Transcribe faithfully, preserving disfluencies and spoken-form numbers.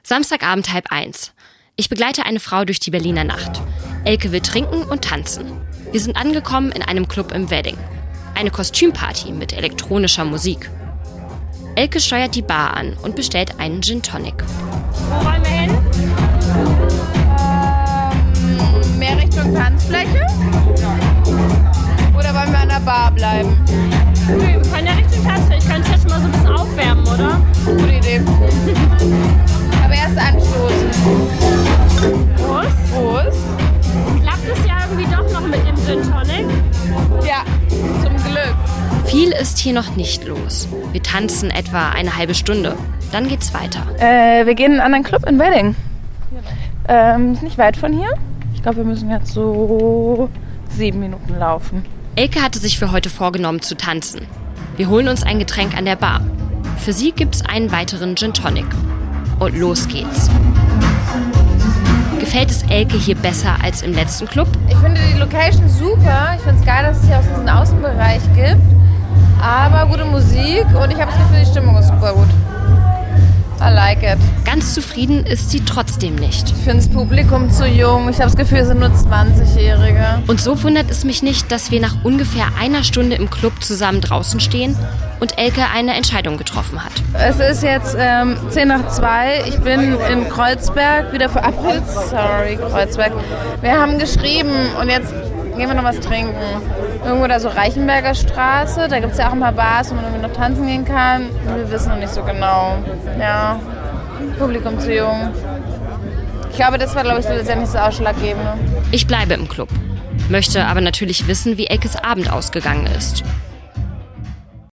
Samstagabend halb eins. Ich begleite eine Frau durch die Berliner Nacht. Elke will trinken und tanzen. Wir sind angekommen in einem Club im Wedding. Eine Kostümparty mit elektronischer Musik. Elke steuert die Bar an und bestellt einen Gin Tonic. Wo wollen wir hin? Ähm, mehr Richtung Tanzfläche? Oder wollen wir an der Bar bleiben? Okay, wir können ja Richtung Tanzfläche. Ich könnte es ja schon mal so ein bisschen aufwärmen, oder? Gute Idee. Aber erst anstoßen. Prost. Prost. Klappt es ja irgendwie doch noch mit dem Gin Tonic? Ja, zum Glück. Viel ist hier noch nicht los. Wir tanzen etwa eine halbe Stunde. Dann geht's weiter. Äh, wir gehen in einen anderen Club in Wedding. Ähm, ist nicht weit von hier. Ich glaube, wir müssen jetzt so sieben Minuten laufen. Elke hatte sich für heute vorgenommen zu tanzen. Wir holen uns ein Getränk an der Bar. Für sie gibt's einen weiteren Gin Tonic. Und los geht's. Gefällt es Elke hier besser als im letzten Club? Ich finde die Location super. Ich finde es geil, dass es hier auch so einen Außenbereich gibt. Aber gute Musik und ich habe das Gefühl, die Stimmung ist super gut. I like it. Ganz zufrieden ist sie trotzdem nicht. Ich finde das Publikum zu jung. Ich habe das Gefühl, es sind nur zwanzigjährige. Und so wundert es mich nicht, dass wir nach ungefähr einer Stunde im Club zusammen draußen stehen und Elke eine Entscheidung getroffen hat. Es ist jetzt ähm, zehn nach zwei. Ich bin in Kreuzberg wieder verabredet. Sorry, Kreuzberg. Wir haben geschrieben und jetzt gehen wir noch was trinken. Irgendwo da so Reichenberger Straße. Da gibt es ja auch ein paar Bars, wo man irgendwie noch tanzen gehen kann. Wir wissen noch nicht so genau. Ja, Publikum zu jung. Ich glaube, das war, glaube ich, letztendlich das Ausschlaggebende. Ich bleibe im Club, möchte aber natürlich wissen, wie Elkes Abend ausgegangen ist.